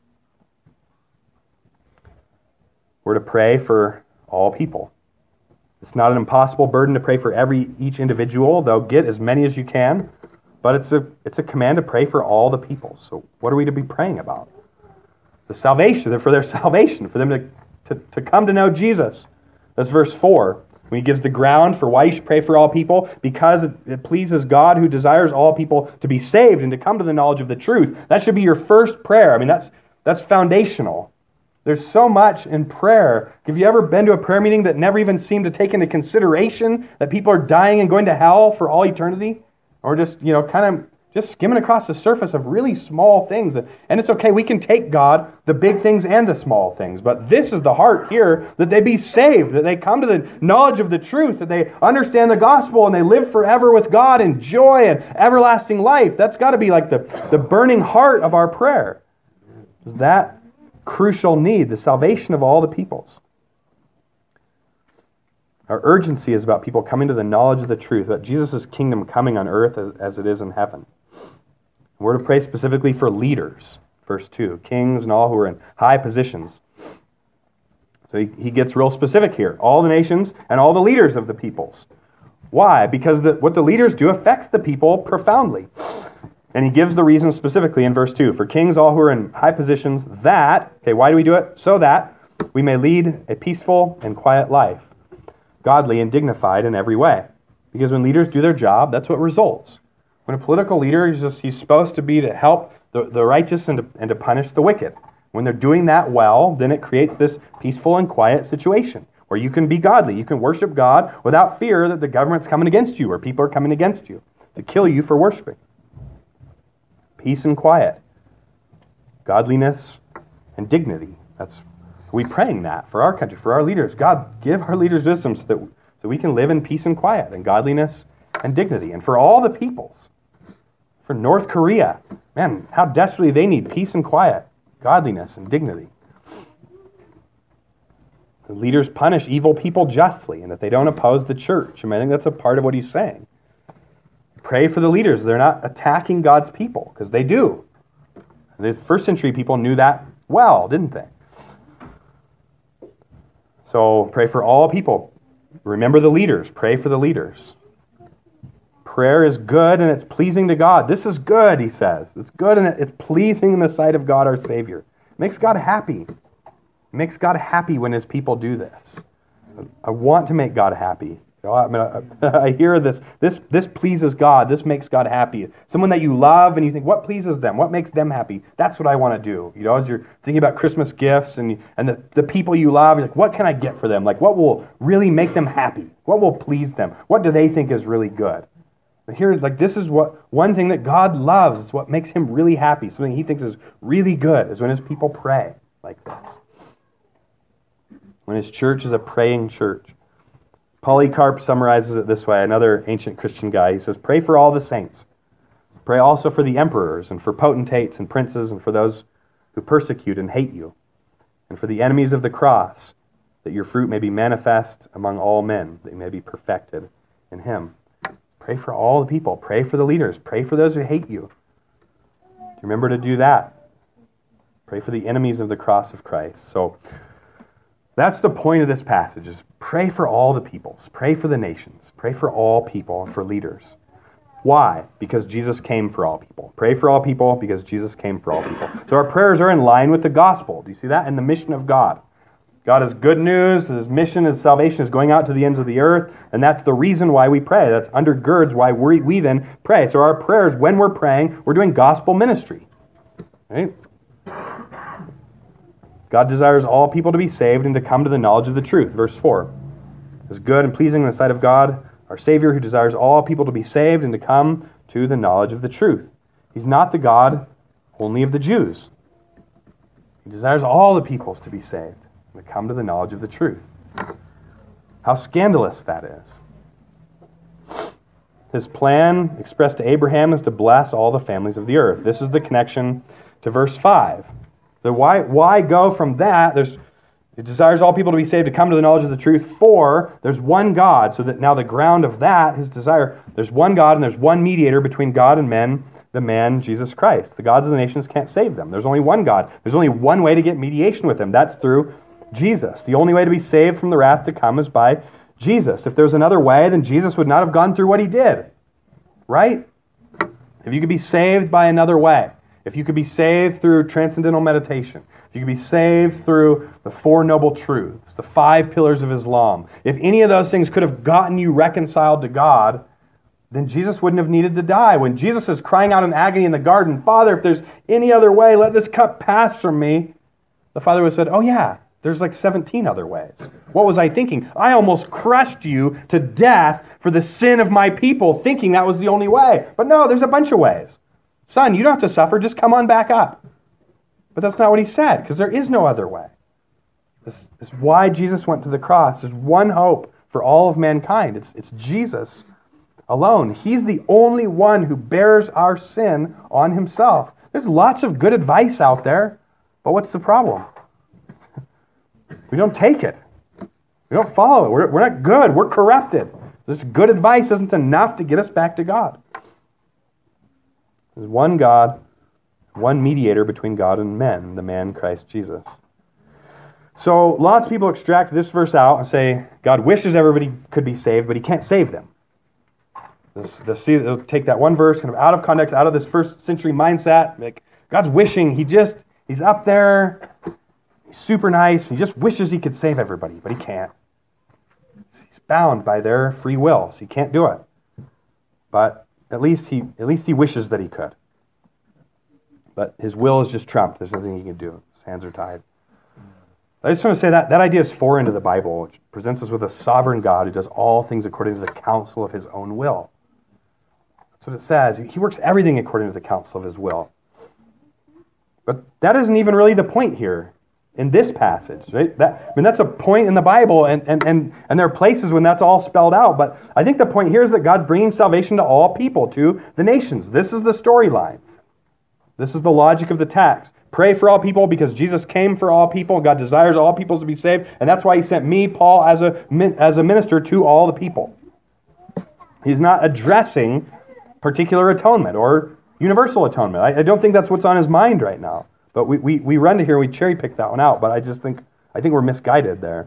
We're to pray for all people. It's not an impossible burden to pray for every each individual, though get as many as you can. But it's a it's a command to pray for all the people. So what are we to be praying about? The salvation, for their salvation, for them to, to, to come to know Jesus. That's verse four. When he gives the ground for why you should pray for all people, because it, it pleases God who desires all people to be saved and to come to the knowledge of the truth. That should be your first prayer. I mean, that's that's foundational. There's so much in prayer. Have you ever been to a prayer meeting that never even seemed to take into consideration that people are dying and going to hell for all eternity? Or just, you know, kind of just skimming across the surface of really small things. And it's okay, we can take God, the big things and the small things. But this is the heart here, that they be saved, that they come to the knowledge of the truth, that they understand the gospel and they live forever with God in joy and everlasting life. That's got to be like the, the burning heart of our prayer. That crucial need, the salvation of all the peoples. Our urgency is about people coming to the knowledge of the truth, about Jesus' kingdom coming on earth as, as it is in heaven. We're to pray specifically for leaders, verse two, kings and all who are in high positions. So he, he gets real specific here. All the nations and all the leaders of the peoples. Why? Because the, what the leaders do affects the people profoundly. And he gives the reason specifically in verse two. For kings, all who are in high positions, that, okay, why do we do it? So that we may lead a peaceful and quiet life, godly and dignified in every way. Because when leaders do their job, that's what results. When a political leader is just, he's supposed to be to help the, the righteous and to, and to punish the wicked. When they're doing that well, then it creates this peaceful and quiet situation where you can be godly. You can worship God without fear that the government's coming against you or people are coming against you to kill you for worshiping. Peace and quiet. Godliness and dignity. That's we praying that for our country, for our leaders. God, give our leaders wisdom so that, so we can live in peace and quiet and godliness and dignity. And for all the peoples, for North Korea, man, how desperately they need peace and quiet, godliness and dignity. The leaders punish evil people justly and that they don't oppose the church. I mean, I think that's a part of what he's saying. Pray for the leaders. They're not attacking God's people, because they do. The first century people knew that well, didn't they? So pray for all people. Remember the leaders. Pray for the leaders. Prayer is good and it's pleasing to God. This is good, he says. It's good and it's pleasing in the sight of God our Savior. It makes God happy. It makes God happy when his people do this. I want to make God happy. I mean, I, I hear this, this, this pleases God. This makes God happy. Someone that you love and you think, what pleases them? What makes them happy? That's what I want to do. You know, as you're thinking about Christmas gifts and, and the, the people you love, you're like, what can I get for them? Like, what will really make them happy? What will please them? What do they think is really good? But here, like, this is what one thing that God loves. It's what makes him really happy. Something he thinks is really good is when his people pray like this. When his church is a praying church. Polycarp summarizes it this way, another ancient Christian guy. He says, pray for all the saints. Pray also for the emperors and for potentates and princes and for those who persecute and hate you, and for the enemies of the cross, that your fruit may be manifest among all men, that you may be perfected in him. Pray for all the people. Pray for the leaders. Pray for those who hate you. Remember to do that. Pray for the enemies of the cross of Christ. So that's the point of this passage, is pray for all the peoples. Pray for the nations. Pray for all people and for leaders. Why? Because Jesus came for all people. Pray for all people because Jesus came for all people. So our prayers are in line with the gospel. Do you see that? And the mission of God. God is good news. His mission, his salvation is going out to the ends of the earth. And that's the reason why we pray. That undergirds why we, we then pray. So our prayers, when we're praying, we're doing gospel ministry. Right? God desires all people to be saved and to come to the knowledge of the truth. Verse four. Is good and pleasing in the sight of God, our Savior, who desires all people to be saved and to come to the knowledge of the truth. He's not the God only of the Jews. He desires all the peoples to be saved and to come to the knowledge of the truth. How scandalous that is. His plan expressed to Abraham is to bless all the families of the earth. This is the connection to verse five. The why, why go from that? There's It desires all people to be saved, to come to the knowledge of the truth, for there's one God, so that now the ground of that, his desire, there's one God and there's one mediator between God and men, the man, Jesus Christ. The gods of the nations can't save them. There's only one God. There's only one way to get mediation with him. That's through Jesus. The only way to be saved from the wrath to come is by Jesus. If there's another way, then Jesus would not have gone through what he did. Right? If you could be saved by another way, if you could be saved through transcendental meditation, if you could be saved through the Four Noble Truths, the five pillars of Islam, if any of those things could have gotten you reconciled to God, then Jesus wouldn't have needed to die. When Jesus is crying out in agony in the garden, Father, if there's any other way, let this cup pass from me, the Father would have said, oh yeah, there's like seventeen other ways. What was I thinking? I almost crushed you to death for the sin of my people, thinking that was the only way. But no, there's a bunch of ways. Son, you don't have to suffer, just come on back up. But that's not what he said, because there is no other way. This is why Jesus went to the cross. There's one hope for all of mankind. It's, it's Jesus alone. He's the only one who bears our sin on himself. There's lots of good advice out there, but what's the problem? We don't take it. We don't follow it. We're, we're not good. We're corrupted. This good advice isn't enough to get us back to God. There's one God, one mediator between God and men, the man Christ Jesus. So lots of people extract this verse out and say, God wishes everybody could be saved, but he can't save them. They'll, see, they'll take that one verse kind of out of context, out of this first century mindset. Like, God's wishing, he just, he's up there, he's super nice, he just wishes he could save everybody, but he can't. He's bound by their free will, so he can't do it. But at least he, at least he wishes that he could. But his will is just trumped. There's nothing he can do. His hands are tied. I just want to say that that idea is foreign to the Bible, which presents us with a sovereign God who does all things according to the counsel of his own will. That's what it says. He works everything according to the counsel of his will. But that isn't even really the point here in this passage, right? That, I mean, that's a point in the Bible, and, and, and, and there are places when that's all spelled out. But I think the point here is that God's bringing salvation to all people, to the nations. This is the storyline. This is the logic of the text. Pray for all people because Jesus came for all people. God desires all people to be saved. And that's why he sent me, Paul, as a, as a minister to all the people. He's not addressing particular atonement or universal atonement. I, I don't think that's what's on his mind right now. But we, we, we run to here and we cherry pick that one out. But I just think I think we're misguided there.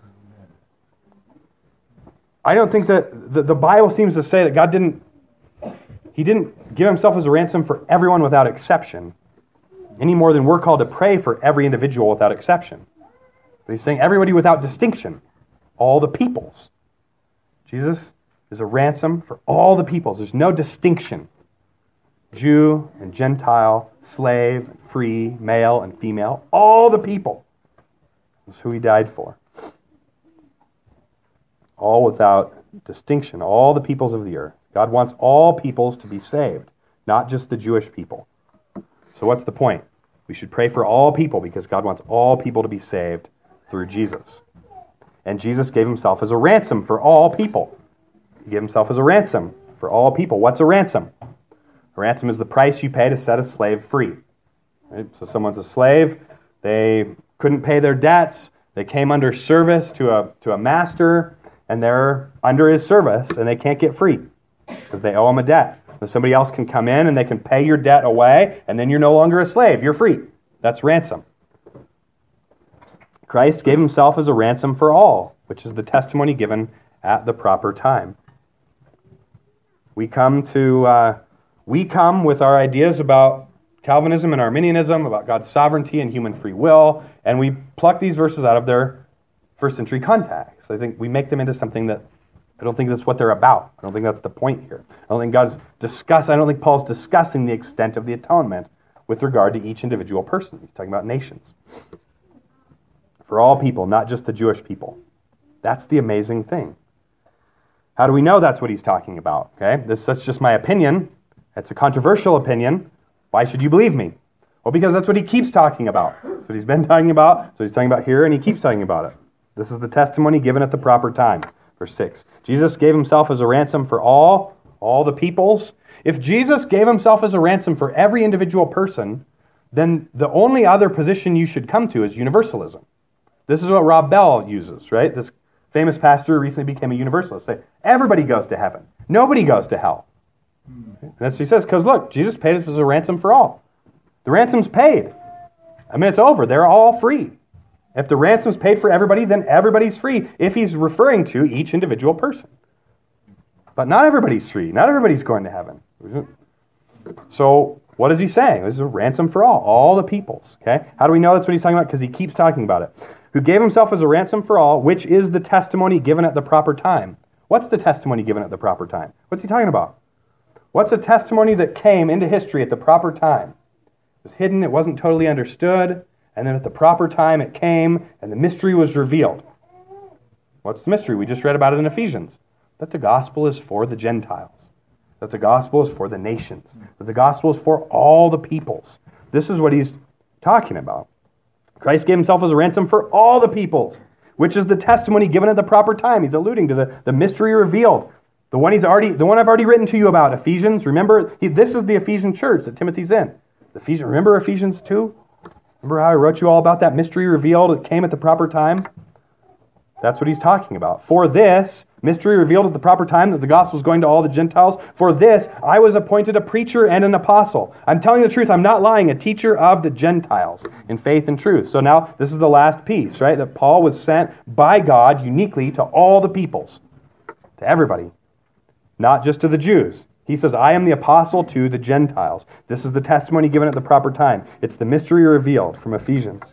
I don't think that the, the Bible seems to say that God didn't He didn't give himself as a ransom for everyone without exception, any more than we're called to pray for every individual without exception. But he's saying everybody without distinction, all the peoples. Jesus is a ransom for all the peoples. There's no distinction. Jew and Gentile, slave, and free, male and female, all the people. That's who he died for. All without distinction, all the peoples of the earth. God wants all peoples to be saved, not just the Jewish people. So what's the point? We should pray for all people because God wants all people to be saved through Jesus. And Jesus gave himself as a ransom for all people. He gave himself as a ransom for all people. What's a ransom? A ransom is the price you pay to set a slave free. Right? So someone's a slave. They couldn't pay their debts. They came under service to a, to a master, and they're under his service, and they can't get free. because they owe him a debt. And somebody else can come in and they can pay your debt away, and then you're no longer a slave. You're free. That's ransom. Christ gave himself as a ransom for all, which is the testimony given at the proper time. We come to uh, we come with our ideas about Calvinism and Arminianism, about God's sovereignty and human free will, and we pluck these verses out of their first century context. I think we make them into something that I don't think that's what they're about. I don't think that's the point here. I don't think God's discuss. I don't think Paul's discussing the extent of the atonement with regard to each individual person. He's talking about nations. For all people, not just the Jewish people. That's the amazing thing. How do we know that's what he's talking about? Okay, this, that's just my opinion. It's a controversial opinion. Why should you believe me? Well, because that's what he keeps talking about. That's what he's been talking about. So he's talking about here, and he keeps talking about it. This is the testimony given at the proper time. Verse six. Jesus gave himself as a ransom for all, all the peoples. If Jesus gave himself as a ransom for every individual person, then the only other position you should come to is universalism. This is what Rob Bell uses, right? This famous pastor who recently became a universalist. Say, everybody goes to heaven. Nobody goes to hell. And that's what he says, because look, Jesus paid us as a ransom for all. The ransom's paid. I mean, it's over. They're all free. If the ransom's paid for everybody, then everybody's free if he's referring to each individual person. But not everybody's free. Not everybody's going to heaven. So what is he saying? This is a ransom for all, all the peoples. Okay? How do we know that's what he's talking about? Because he keeps talking about it. Who gave himself as a ransom for all, which is the testimony given at the proper time. What's the testimony given at the proper time? What's he talking about? What's a testimony that came into history at the proper time? It was hidden, it wasn't totally understood, and then at the proper time it came, and the mystery was revealed. What's the mystery? We just read about it in Ephesians. That the gospel is for the Gentiles. That the gospel is for the nations. That the gospel is for all the peoples. This is what he's talking about. Christ gave himself as a ransom for all the peoples, which is the testimony given at the proper time. He's alluding to the, the mystery revealed. The one he's already, the one I've already written to you about, Ephesians. Remember, he, this is the Ephesian church that Timothy's in. Ephesians, remember Ephesians two? Remember how I wrote you all about that mystery revealed that came at the proper time? That's what he's talking about. For this, mystery revealed at the proper time that the gospel is going to all the Gentiles. For this, I was appointed a preacher and an apostle. I'm telling the truth. I'm not lying. A teacher of the Gentiles in faith and truth. So now this is the last piece, right? That Paul was sent by God uniquely to all the peoples, to everybody, not just to the Jews. He says, I am the apostle to the Gentiles. This is the testimony given at the proper time. It's the mystery revealed from Ephesians.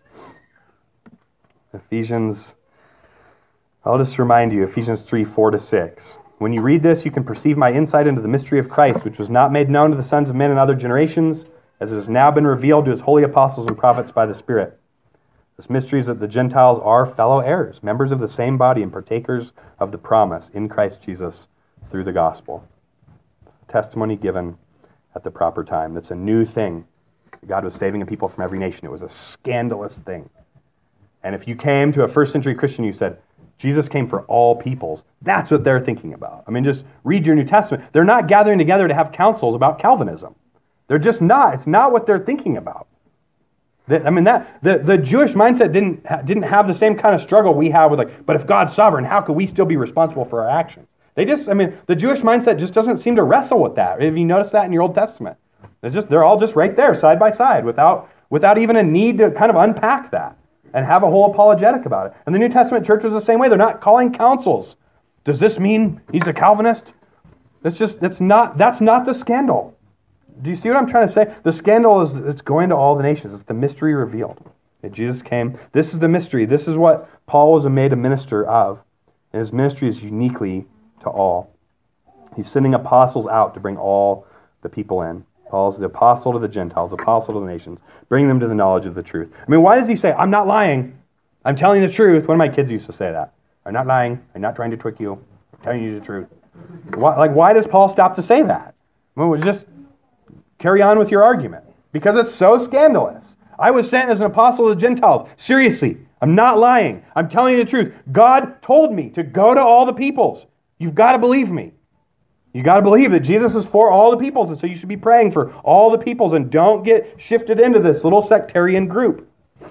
Ephesians... I'll just remind you, Ephesians three, four to six. When you read this, you can perceive my insight into the mystery of Christ, which was not made known to the sons of men in other generations, as it has now been revealed to his holy apostles and prophets by the Spirit. This mystery is that the Gentiles are fellow heirs, members of the same body, and partakers of the promise in Christ Jesus through the gospel. It's the testimony given at the proper time. That's a new thing. God was saving a people from every nation. It was a scandalous thing. And if you came to a first century Christian, you said, Jesus came for all peoples. That's what they're thinking about. I mean, just read your New Testament. They're not gathering together to have councils about Calvinism. They're just not. It's not what they're thinking about. I mean, that the, the Jewish mindset didn't, didn't have the same kind of struggle we have with like, but if God's sovereign, how could we still be responsible for our actions? They just, I mean, the Jewish mindset just doesn't seem to wrestle with that. Have you noticed that in your Old Testament? They're just, they're all just right there, side by side, without, without even a need to kind of unpack that and have a whole apologetic about it. And the New Testament church was the same way. They're not calling councils. Does this mean he's a Calvinist? That's just, that's not, that's not the scandal. Do you see what I'm trying to say? The scandal is it's going to all the nations. It's the mystery revealed. Okay, Jesus came. This is the mystery. This is what Paul was made a minister of. And his ministry is uniquely to all. He's sending apostles out to bring all the people in. Paul's the apostle to the Gentiles, apostle to the nations, bring them to the knowledge of the truth. I mean, why does he say, I'm not lying, I'm telling you the truth? One of my kids used to say that. I'm not lying, I'm not trying to trick you, I'm telling you the truth. Why, like, why does Paul stop to say that? Well, just carry on with your argument. Because it's so scandalous. I was sent as an apostle to the Gentiles. Seriously, I'm not lying, I'm telling you the truth. God told me to go to all the peoples. You've got to believe me. You got to believe that Jesus is for all the peoples, and so you should be praying for all the peoples, and don't get shifted into this little sectarian group.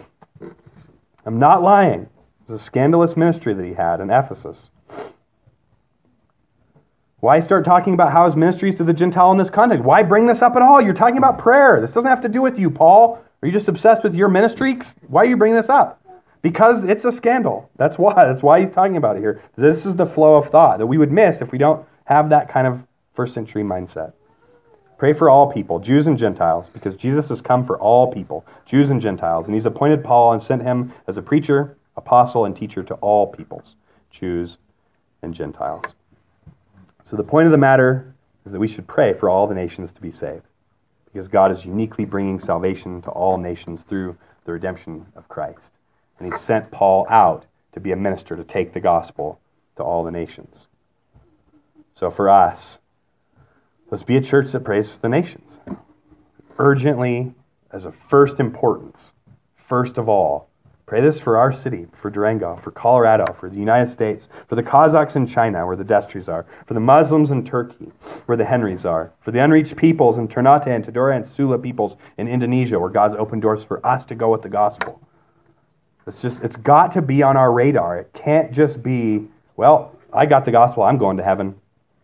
I'm not lying. It's a scandalous ministry that he had in Ephesus. Why start talking about how his ministry is to the Gentile in this context? Why bring this up at all? You're talking about prayer. This doesn't have to do with you, Paul. Are you just obsessed with your ministry? Why are you bringing this up? Because it's a scandal. That's why. That's why he's talking about it here. This is the flow of thought that we would miss if we don't have that kind of first century mindset. Pray for all people, Jews and Gentiles, because Jesus has come for all people, Jews and Gentiles. And he's appointed Paul and sent him as a preacher, apostle, and teacher to all peoples, Jews and Gentiles. So the point of the matter is that we should pray for all the nations to be saved, because God is uniquely bringing salvation to all nations through the redemption of Christ. And he sent Paul out to be a minister to take the gospel to all the nations. So for us, let's be a church that prays for the nations. Urgently, as a first importance, first of all, pray this for our city, for Durango, for Colorado, for the United States, for the Kazakhs in China, where the Destries are, for the Muslims in Turkey, where the Henrys are, for the unreached peoples in Ternate and Tidore and Sula peoples in Indonesia, where God's opened doors for us to go with the gospel. It's just, it's got to be on our radar. It can't just be, well, I got the gospel, I'm going to heaven.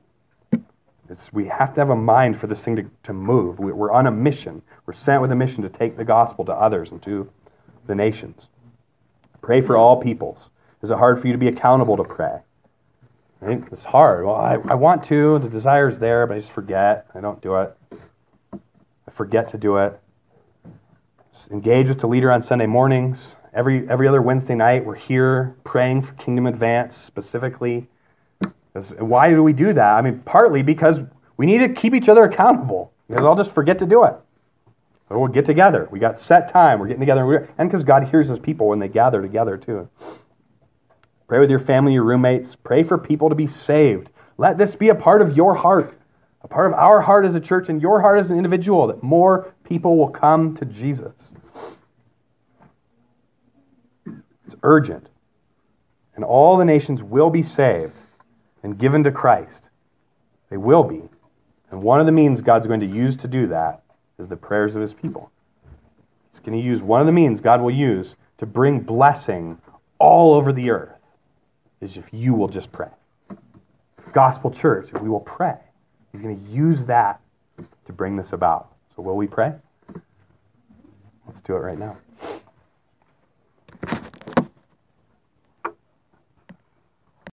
It's, we have to have a mind for this thing to, to move. We, we're on a mission. We're sent with a mission to take the gospel to others and to the nations. Pray for all peoples. Is it hard for you to be accountable to pray? Right? It's hard. Well, I, I want to. The desire is there, but I just forget. I don't do it. I forget to do it. Just engage with the leader on Sunday mornings. Every every other Wednesday night, we're here praying for Kingdom Advance specifically. Why do we do that? I mean, partly because we need to keep each other accountable. Because I'll just forget to do it. But we'll get together. We got set time. We're getting together. And because God hears his people when they gather together too. Pray with your family, your roommates. Pray for people to be saved. Let this be a part of your heart. A part of our heart as a church and your heart as an individual, that more people will come to Jesus. It's urgent. And all the nations will be saved and given to Christ. They will be. And one of the means God's going to use to do that is the prayers of his people. He's going to use one of the means God will use to bring blessing all over the earth is if you will just pray. Gospel Church, if we will pray, he's going to use that to bring this about. So will we pray? Let's do it right now.